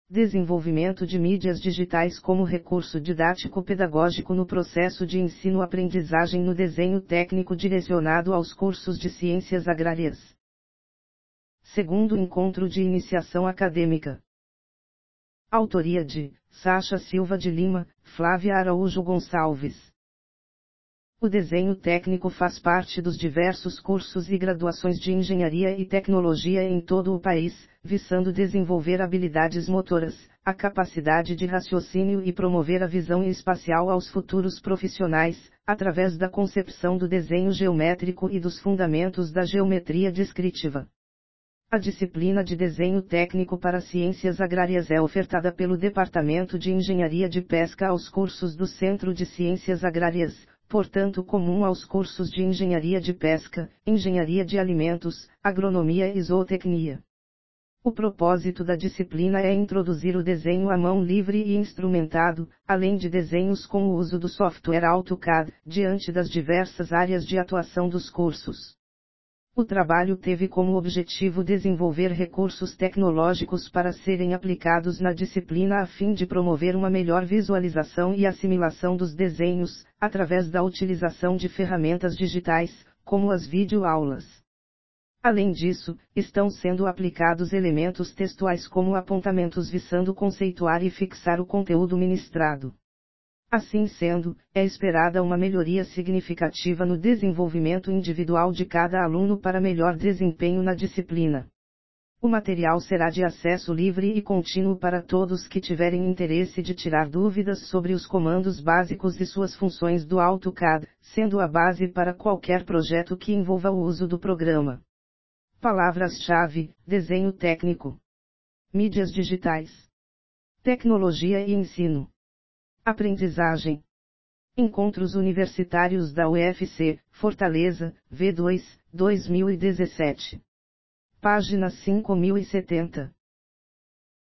Desenvolvimento de mídias digitais como recurso didático-pedagógico no processo de ensino-aprendizagem no desenho técnico direcionado aos cursos de ciências agrárias. Segundo encontro de iniciação acadêmica. Autoria de Sacha Silva de Lima, Flávia Araújo Gonçalves. O desenho técnico faz parte dos diversos cursos e graduações de engenharia e tecnologia em todo o país, visando desenvolver habilidades motoras, a capacidade de raciocínio e promover a visão espacial aos futuros profissionais, através da concepção do desenho geométrico e dos fundamentos da geometria descritiva. A disciplina de Desenho Técnico para Ciências Agrárias é ofertada pelo Departamento de Engenharia de Pesca aos cursos do Centro de Ciências Agrárias, portanto comum aos cursos de Engenharia de Pesca, Engenharia de Alimentos, Agronomia e Zootecnia. O propósito da disciplina é introduzir o desenho à mão livre e instrumentado, além de desenhos com o uso do software AutoCAD, diante das diversas áreas de atuação dos cursos. O trabalho teve como objetivo desenvolver recursos tecnológicos para serem aplicados na disciplina a fim de promover uma melhor visualização e assimilação dos desenhos, através da utilização de ferramentas digitais, como as videoaulas. Além disso, estão sendo aplicados elementos textuais como apontamentos visando conceituar e fixar o conteúdo ministrado. Assim sendo, é esperada uma melhoria significativa no desenvolvimento individual de cada aluno para melhor desempenho na disciplina. O material será de acesso livre e contínuo para todos que tiverem interesse de tirar dúvidas sobre os comandos básicos e suas funções do AutoCAD, sendo a base para qualquer projeto que envolva o uso do programa. Palavras-chave: desenho técnico, mídias digitais, tecnologia e ensino. Aprendizagem. Encontros Universitários da UFC, Fortaleza, V2, 2017. Página 5070.